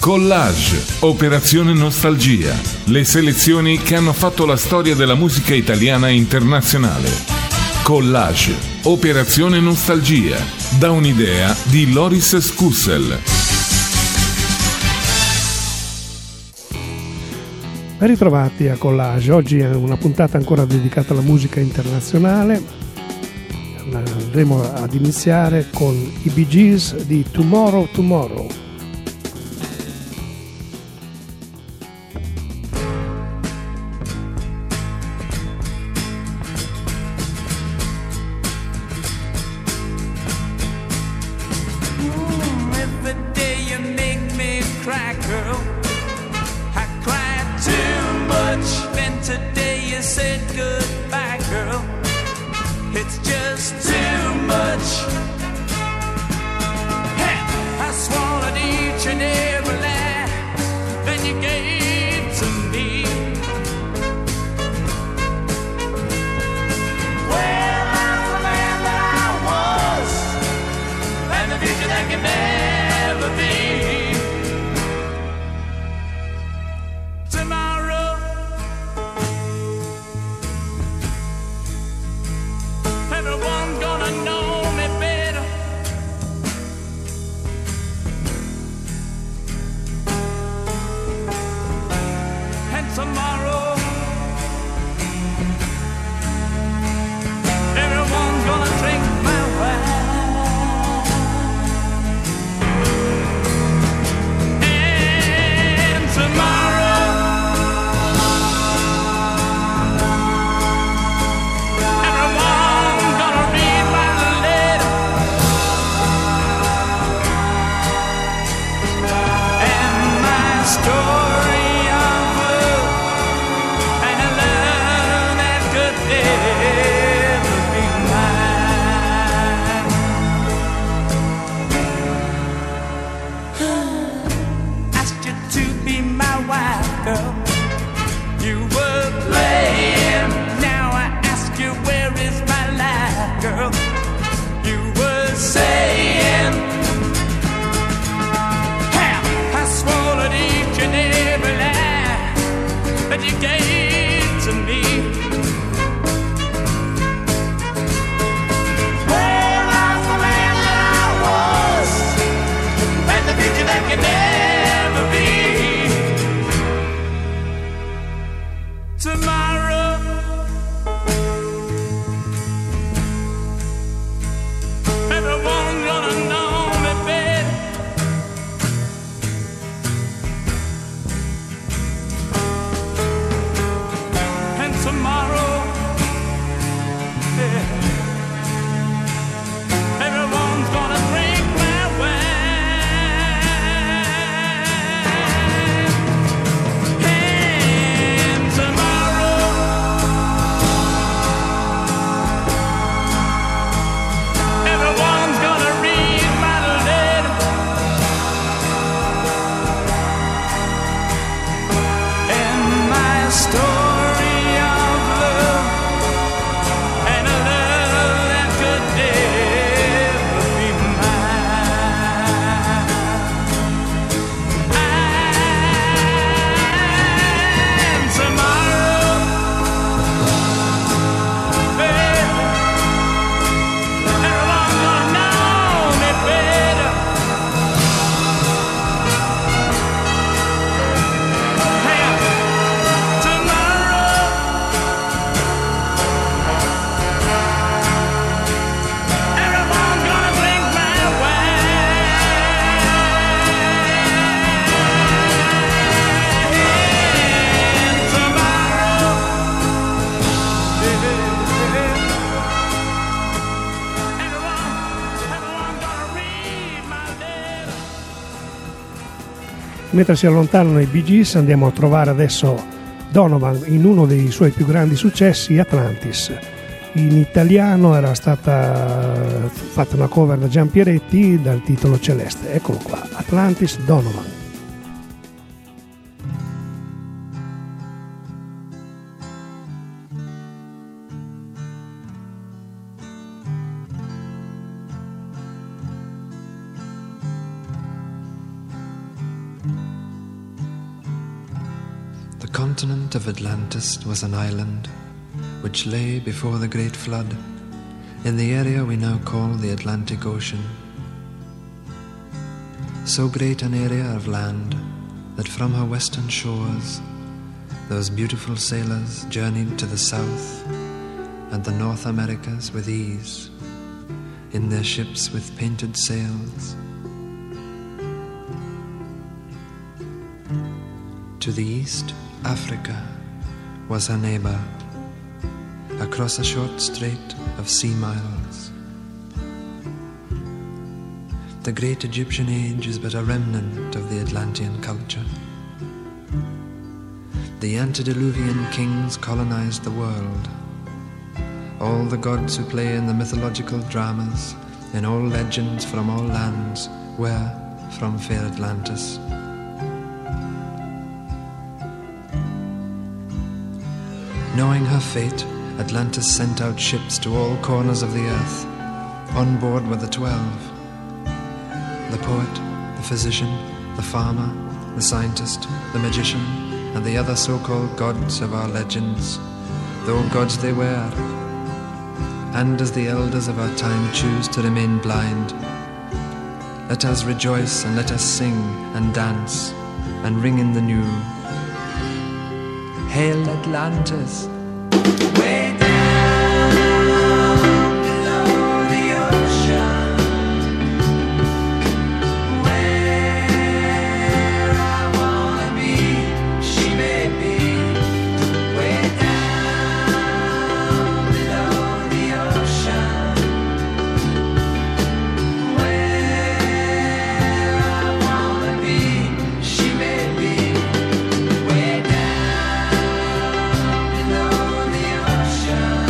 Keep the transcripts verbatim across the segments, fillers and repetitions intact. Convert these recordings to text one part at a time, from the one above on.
Collage, Operazione Nostalgia, le selezioni che hanno fatto la storia della musica italiana e internazionale. Collage, Operazione Nostalgia, da un'idea di Loris Scussel. Ben ritrovati a Collage, oggi è una puntata ancora dedicata alla musica internazionale. Andremo ad iniziare con i Bee Gees di Tomorrow Tomorrow. Mentre si allontanano i Bee Gees, andiamo a trovare adesso Donovan in uno dei suoi più grandi successi, Atlantis. In italiano era stata fatta una cover da Gian Pieretti dal titolo Celeste. Eccolo qua, Atlantis, Donovan. Thank you. The continent of Atlantis was an island which lay before the great flood in the area we now call the Atlantic Ocean. So great an area of land that from her western shores those beautiful sailors journeyed to the south and the North Americas with ease in their ships with painted sails. To the east, Africa was her neighbor, across a short strait of sea miles. The great Egyptian age is but a remnant of the Atlantean culture. The antediluvian kings colonized the world. All the gods who play in the mythological dramas, in all legends from all lands, were from fair Atlantis. Knowing her fate, Atlantis sent out ships to all corners of the earth. On board were the twelve: the poet, the physician, the farmer, the scientist, the magician, and the other so-called gods of our legends, though gods they were. And as the elders of our time choose to remain blind, let us rejoice and let us sing and dance and ring in the new. Hail Atlantis! Way down below the ocean, where I wanna be, she may be. Way down below the ocean, where I wanna be, she may be. Way down below the ocean,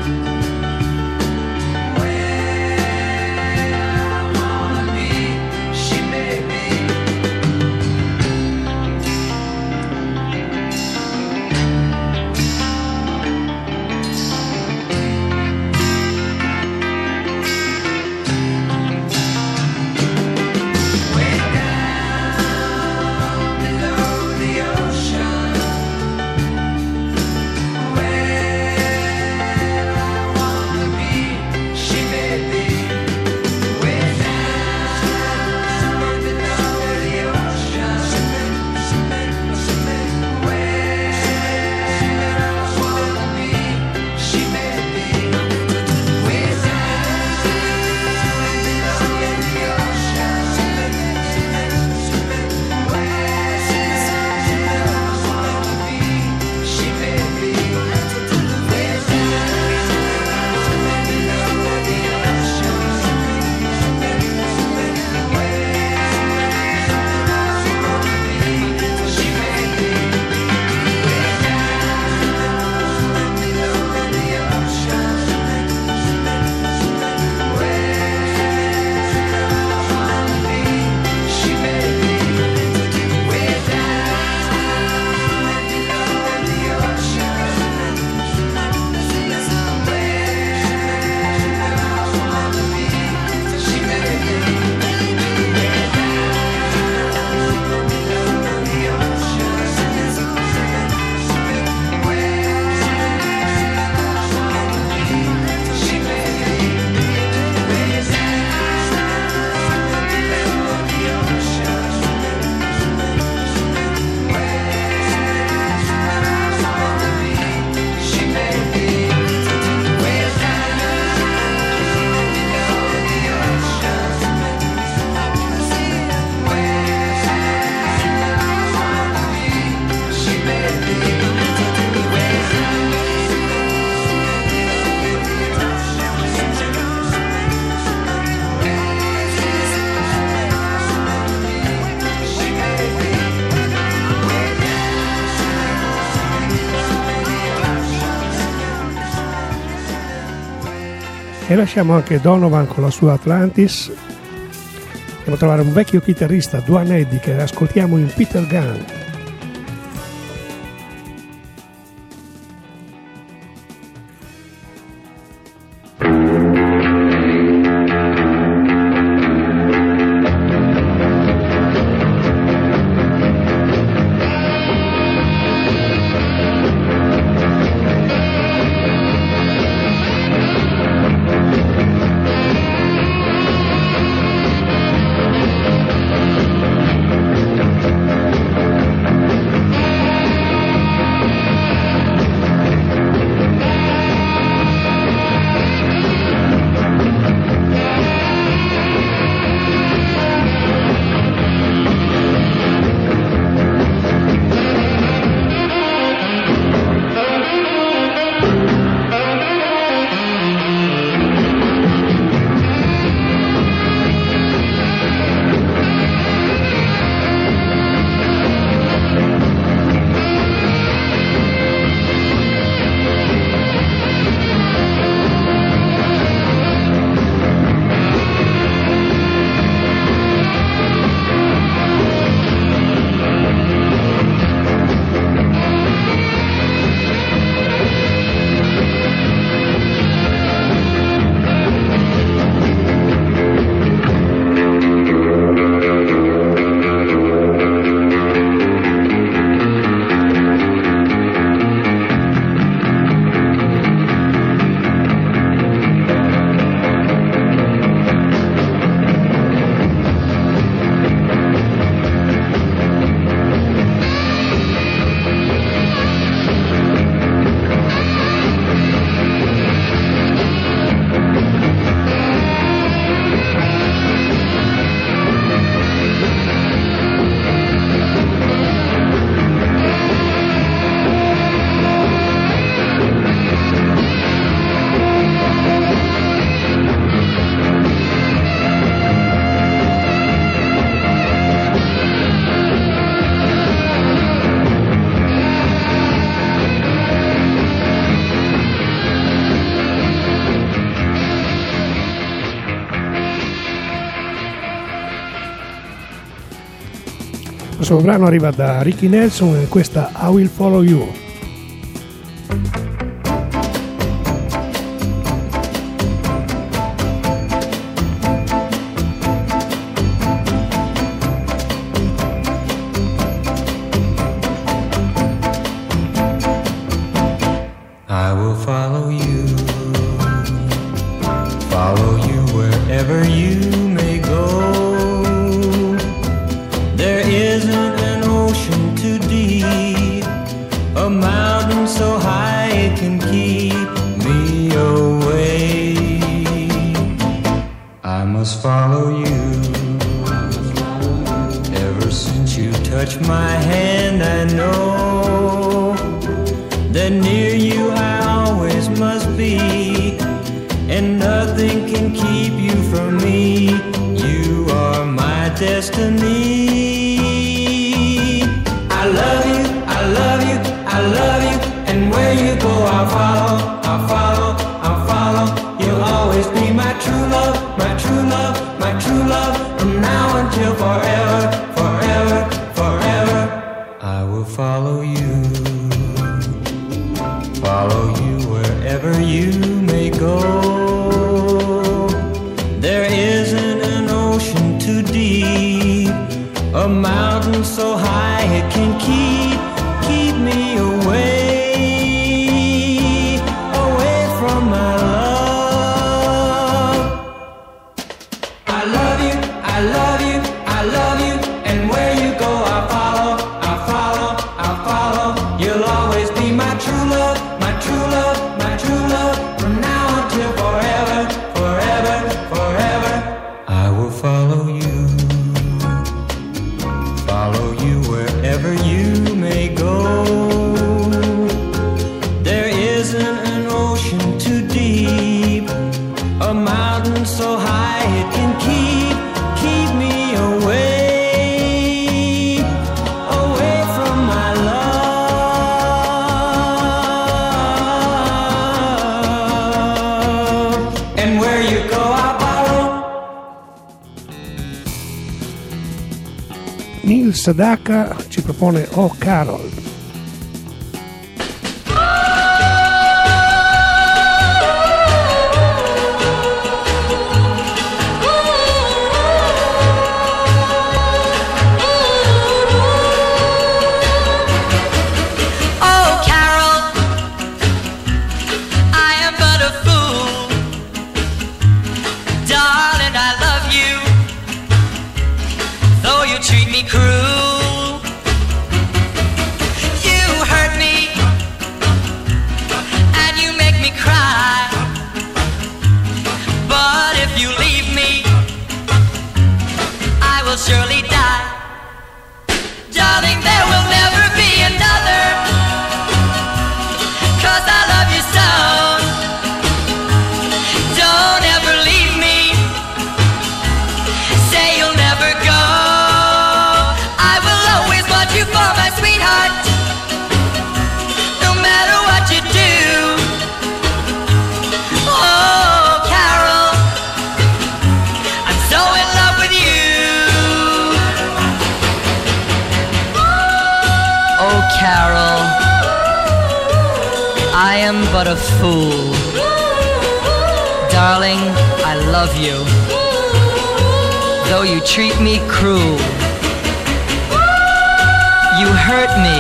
E lasciamo anche Donovan con la sua Atlantis. Andiamo a trovare un vecchio chitarrista, Duane Eddy, che ascoltiamo in Peter Gunn. Questo brano arriva da Ricky Nelson e questa I Will Follow You. Neil Sedaka ci propone Oh Carol. But a fool. Darling, I love you, though you treat me cruel. You hurt me,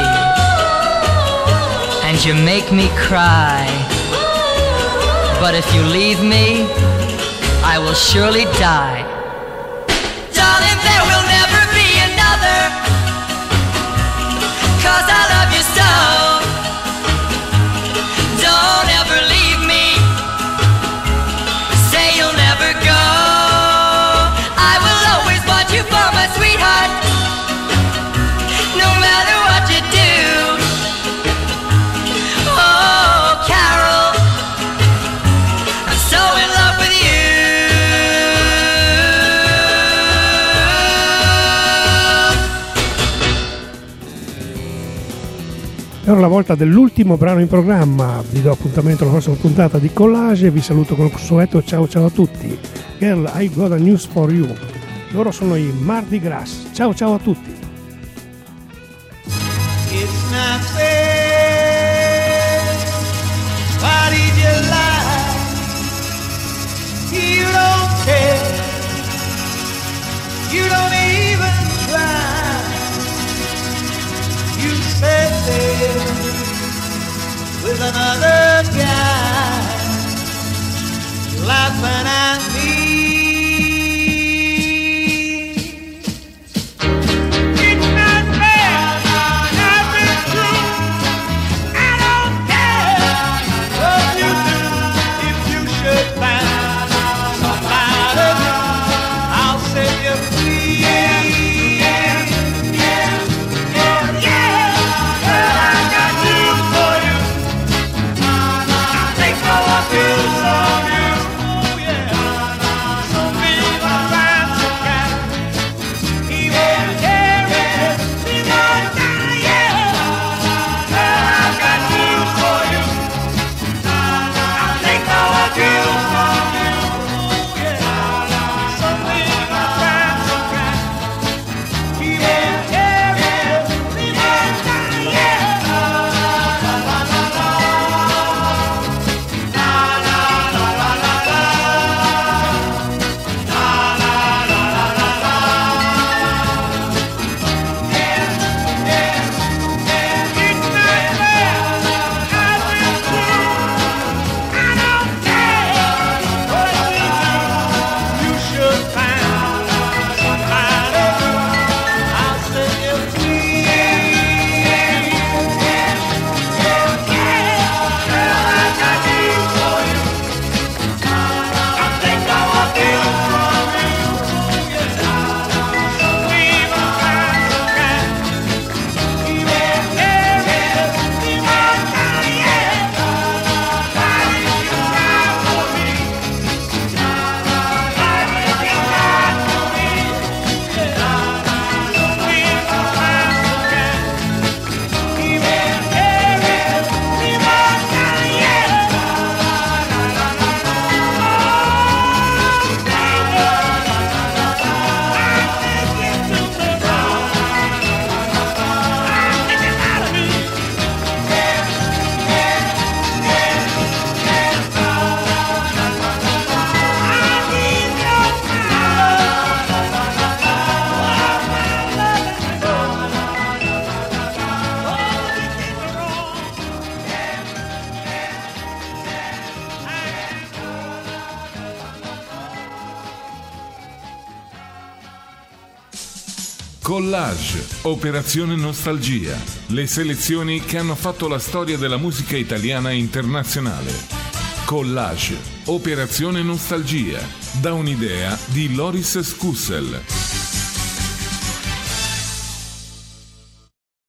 and you make me cry. But if you leave me, I will surely die. Darling, there will never be another, 'cause I love you so. Don't ever leave me. Say you'll never go. I will always want you for my sweetheart, no matter what you do. Oh, Carol, I'm so in love with you. È ora la volta dell'ultimo brano in programma. Vi do appuntamento alla prossima puntata di Collage e vi saluto con il consueto ciao ciao a tutti. Girl, I got a news for you. Loro sono i Mardi Gras. Ciao ciao a tutti. I say, why did you lie? You don't care. You don't even try. You sat there with another guy, laughing at me. It's not fair, nothing true. I don't care what you do. If you should find somebody new, I'll set you free. Yeah, yeah, yeah, yeah, yeah. Well, I got news for you. I think I want to on you. Oh yeah. Some people find some guy. He won't carry me more time. Yeah. Well, I got news for you. I think I want to on you. Oh yeah. Some people find some guy. He won't carry me more time. Yeah. Collage, Operazione Nostalgia, le selezioni che hanno fatto la storia della musica italiana e internazionale. Collage, Operazione Nostalgia, da un'idea di Loris Scussel.